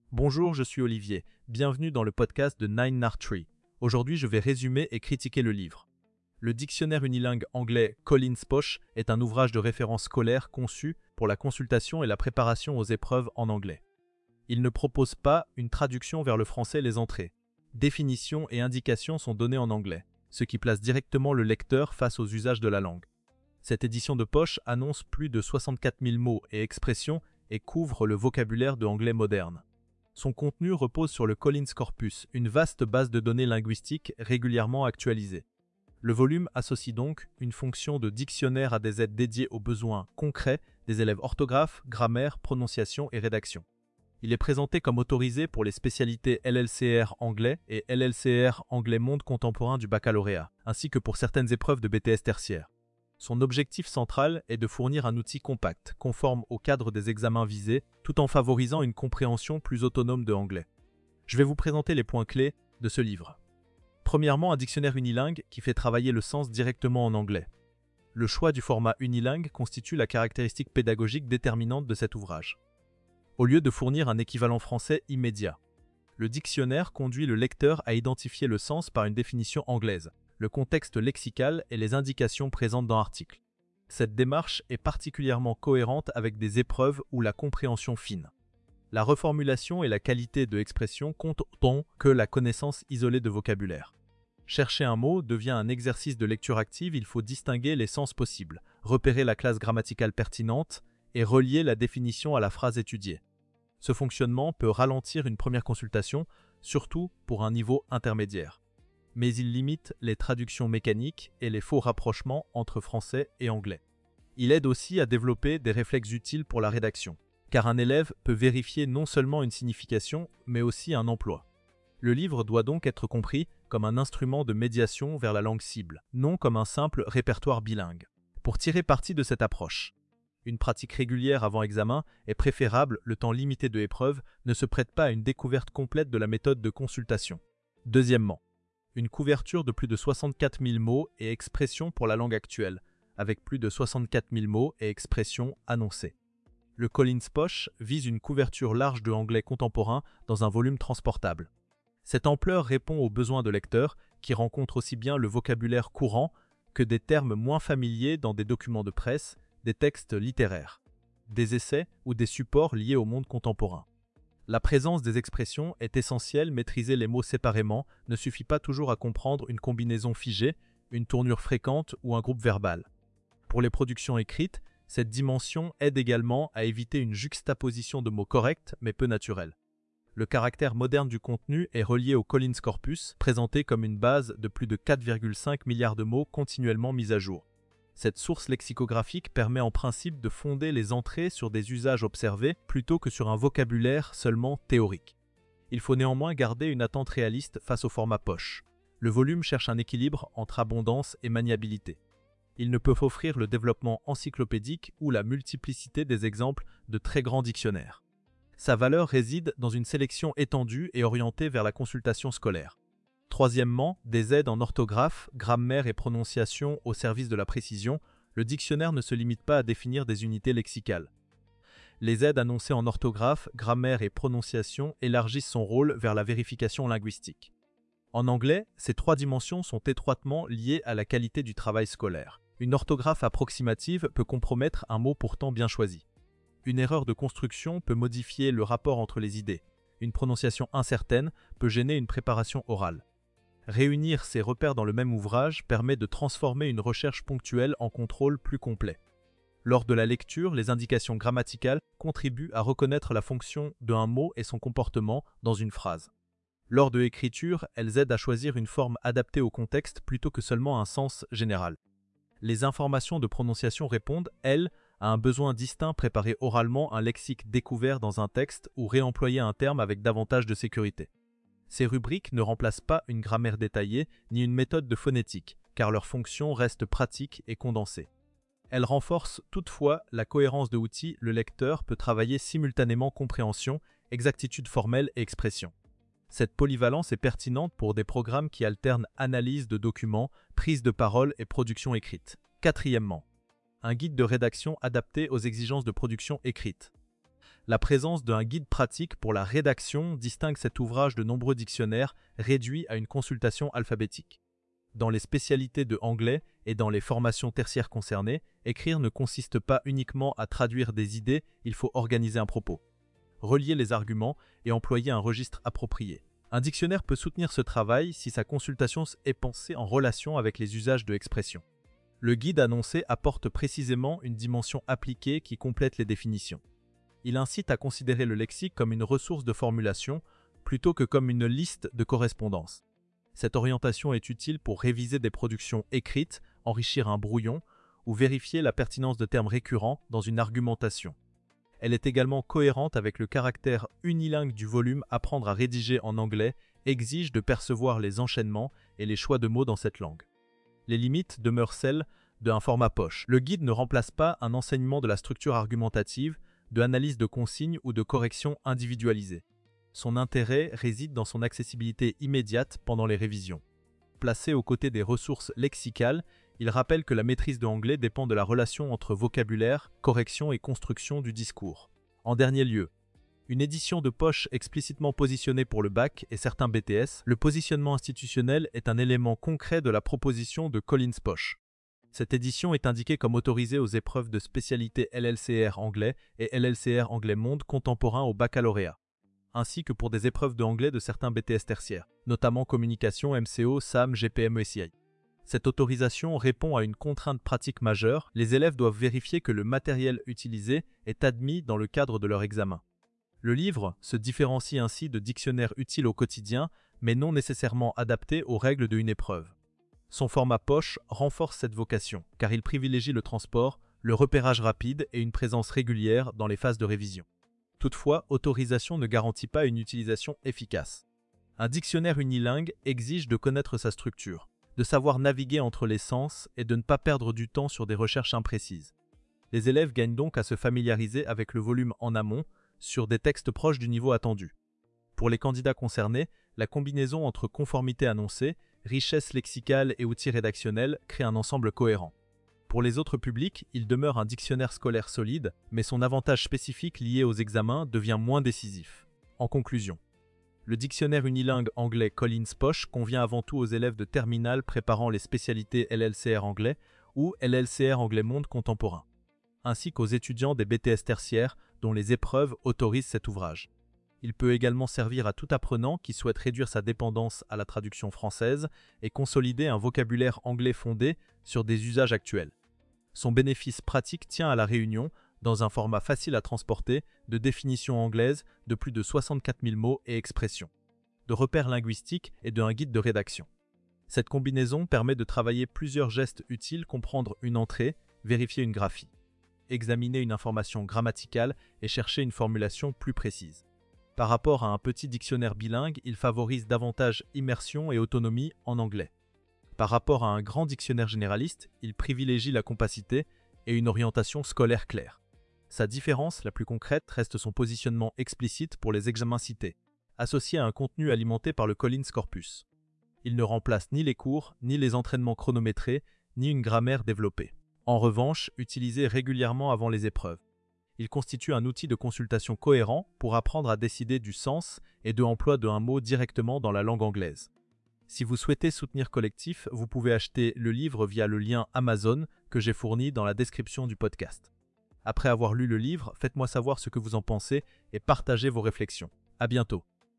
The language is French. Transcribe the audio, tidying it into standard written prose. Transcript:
Bonjour, je suis Olivier. Bienvenue dans le podcast de Nine Nart Tree. Aujourd'hui, je vais résumer et critiquer le livre. Le dictionnaire unilingue anglais Collins Posh est un ouvrage de référence scolaire conçu pour la consultation et la préparation aux épreuves en anglais. Il ne propose pas une traduction vers le français les entrées. Définitions et indications sont données en anglais, ce qui place directement le lecteur face aux usages de la langue. Cette édition de poche annonce plus de 64 000 mots et expressions et couvre le vocabulaire de anglais moderne. Son contenu repose sur le Collins Corpus, une vaste base de données linguistiques régulièrement actualisée. Le volume associe donc une fonction de dictionnaire à des aides dédiées aux besoins concrets des élèves orthographe, grammaire, prononciation et rédaction. Il est présenté comme autorisé pour les spécialités LLCR anglais et LLCR anglais monde contemporain du baccalauréat, ainsi que pour certaines épreuves de BTS tertiaire. Son objectif central est de fournir un outil compact, conforme au cadre des examens visés, tout en favorisant une compréhension plus autonome de anglais. Je vais vous présenter les points clés de ce livre. Premièrement, un dictionnaire unilingue qui fait travailler le sens directement en anglais. Le choix du format unilingue constitue la caractéristique pédagogique déterminante de cet ouvrage. Au lieu de fournir un équivalent français immédiat, le dictionnaire conduit le lecteur à identifier le sens par une définition anglaise, le contexte lexical et les indications présentes dans l'article. Cette démarche est particulièrement cohérente avec des épreuves où la compréhension fine. La reformulation et la qualité de l'expression comptent autant que la connaissance isolée de vocabulaire. Chercher un mot devient un exercice de lecture active, il faut distinguer les sens possibles, repérer la classe grammaticale pertinente et relier la définition à la phrase étudiée. Ce fonctionnement peut ralentir une première consultation, surtout pour un niveau intermédiaire. Mais il limite les traductions mécaniques et les faux rapprochements entre français et anglais. Il aide aussi à développer des réflexes utiles pour la rédaction, car un élève peut vérifier non seulement une signification, mais aussi un emploi. Le livre doit donc être compris comme un instrument de médiation vers la langue cible, non comme un simple répertoire bilingue. Pour tirer parti de cette approche, une pratique régulière avant examen est préférable, le temps limité de l'épreuve ne se prête pas à une découverte complète de la méthode de consultation. Deuxièmement, une couverture de plus de 64 000 mots et expressions pour la langue actuelle, avec plus de 64 000 mots et expressions annoncées. Le Collins Posh vise une couverture large de anglais contemporain dans un volume transportable. Cette ampleur répond aux besoins de lecteurs qui rencontrent aussi bien le vocabulaire courant que des termes moins familiers dans des documents de presse, des textes littéraires, des essais ou des supports liés au monde contemporain. La présence des expressions est essentielle, maîtriser les mots séparément ne suffit pas toujours à comprendre une combinaison figée, une tournure fréquente ou un groupe verbal. Pour les productions écrites, cette dimension aide également à éviter une juxtaposition de mots corrects mais peu naturels. Le caractère moderne du contenu est relié au Collins Corpus, présenté comme une base de plus de 4,5 milliards de mots continuellement mise à jour. Cette source lexicographique permet en principe de fonder les entrées sur des usages observés plutôt que sur un vocabulaire seulement théorique. Il faut néanmoins garder une attente réaliste face au format poche. Le volume cherche un équilibre entre abondance et maniabilité. Il ne peut offrir le développement encyclopédique ou la multiplicité des exemples de très grands dictionnaires. Sa valeur réside dans une sélection étendue et orientée vers la consultation scolaire. Troisièmement, des aides en orthographe, grammaire et prononciation au service de la précision, le dictionnaire ne se limite pas à définir des unités lexicales. Les aides annoncées en orthographe, grammaire et prononciation élargissent son rôle vers la vérification linguistique. En anglais, ces trois dimensions sont étroitement liées à la qualité du travail scolaire. Une orthographe approximative peut compromettre un mot pourtant bien choisi. Une erreur de construction peut modifier le rapport entre les idées. Une prononciation incertaine peut gêner une préparation orale. Réunir ces repères dans le même ouvrage permet de transformer une recherche ponctuelle en contrôle plus complet. Lors de la lecture, les indications grammaticales contribuent à reconnaître la fonction d'un mot et son comportement dans une phrase. Lors de l'écriture, elles aident à choisir une forme adaptée au contexte plutôt que seulement un sens général. Les informations de prononciation répondent, elles, à un besoin distinct, préparer oralement un lexique découvert dans un texte ou réemployer un terme avec davantage de sécurité. Ces rubriques ne remplacent pas une grammaire détaillée ni une méthode de phonétique, car leur fonction reste pratique et condensée. Elles renforcent toutefois la cohérence de l'outil, le lecteur peut travailler simultanément compréhension, exactitude formelle et expression. Cette polyvalence est pertinente pour des programmes qui alternent analyse de documents, prise de parole et production écrite. Quatrièmement, un guide de rédaction adapté aux exigences de production écrite. La présence d'un guide pratique pour la rédaction distingue cet ouvrage de nombreux dictionnaires réduits à une consultation alphabétique. Dans les spécialités de anglais et dans les formations tertiaires concernées, écrire ne consiste pas uniquement à traduire des idées, il faut organiser un propos, relier les arguments et employer un registre approprié. Un dictionnaire peut soutenir ce travail si sa consultation est pensée en relation avec les usages de l'expression. Le guide annoncé apporte précisément une dimension appliquée qui complète les définitions. Il incite à considérer le lexique comme une ressource de formulation plutôt que comme une liste de correspondances. Cette orientation est utile pour réviser des productions écrites, enrichir un brouillon ou vérifier la pertinence de termes récurrents dans une argumentation. Elle est également cohérente avec le caractère unilingue du volume. Apprendre à rédiger en anglais exige de percevoir les enchaînements et les choix de mots dans cette langue. Les limites demeurent celles d'un format poche. Le guide ne remplace pas un enseignement de la structure argumentative, de analyse de consignes ou de correction individualisée. Son intérêt réside dans son accessibilité immédiate pendant les révisions. Placé aux côtés des ressources lexicales, il rappelle que la maîtrise de l'anglais dépend de la relation entre vocabulaire, correction et construction du discours. En dernier lieu, une édition de poche explicitement positionnée pour le bac et certains BTS, le positionnement institutionnel est un élément concret de la proposition de Collins Poche. Cette édition est indiquée comme autorisée aux épreuves de spécialité LLCR anglais et LLCR anglais monde contemporain au baccalauréat, ainsi que pour des épreuves de anglais de certains BTS tertiaires, notamment communication, MCO, SAM, GPM et CI. Cette autorisation répond à une contrainte pratique majeure. Les élèves doivent vérifier que le matériel utilisé est admis dans le cadre de leur examen. Le livre se différencie ainsi de dictionnaires utiles au quotidien, mais non nécessairement adaptés aux règles d'une épreuve. Son format poche renforce cette vocation, car il privilégie le transport, le repérage rapide et une présence régulière dans les phases de révision. Toutefois, autorisation ne garantit pas une utilisation efficace. Un dictionnaire unilingue exige de connaître sa structure, de savoir naviguer entre les sens et de ne pas perdre du temps sur des recherches imprécises. Les élèves gagnent donc à se familiariser avec le volume en amont, sur des textes proches du niveau attendu. Pour les candidats concernés, la combinaison entre conformité annoncée, richesse lexicale et outils rédactionnels crée un ensemble cohérent. Pour les autres publics, il demeure un dictionnaire scolaire solide, mais son avantage spécifique lié aux examens devient moins décisif. En conclusion, le dictionnaire unilingue anglais Collins Poche convient avant tout aux élèves de terminale préparant les spécialités LLCR anglais ou LLCR anglais monde contemporain, ainsi qu'aux étudiants des BTS tertiaires dont les épreuves autorisent cet ouvrage. Il peut également servir à tout apprenant qui souhaite réduire sa dépendance à la traduction française et consolider un vocabulaire anglais fondé sur des usages actuels. Son bénéfice pratique tient à la réunion, dans un format facile à transporter, de définitions anglaises de plus de 64 000 mots et expressions, de repères linguistiques et d'un guide de rédaction. Cette combinaison permet de travailler plusieurs gestes utiles, comprendre une entrée, vérifier une graphie, examiner une information grammaticale et chercher une formulation plus précise. Par rapport à un petit dictionnaire bilingue, il favorise davantage immersion et autonomie en anglais. Par rapport à un grand dictionnaire généraliste, il privilégie la compacité et une orientation scolaire claire. Sa différence la plus concrète reste son positionnement explicite pour les examens cités, associé à un contenu alimenté par le Collins Corpus. Il ne remplace ni les cours, ni les entraînements chronométrés, ni une grammaire développée. En revanche, utilisé régulièrement avant les épreuves. Il constitue un outil de consultation cohérent pour apprendre à décider du sens et de l'emploi d'un mot directement dans la langue anglaise. Si vous souhaitez soutenir Collectif, vous pouvez acheter le livre via le lien Amazon que j'ai fourni dans la description du podcast. Après avoir lu le livre, faites-moi savoir ce que vous en pensez et partagez vos réflexions. À bientôt.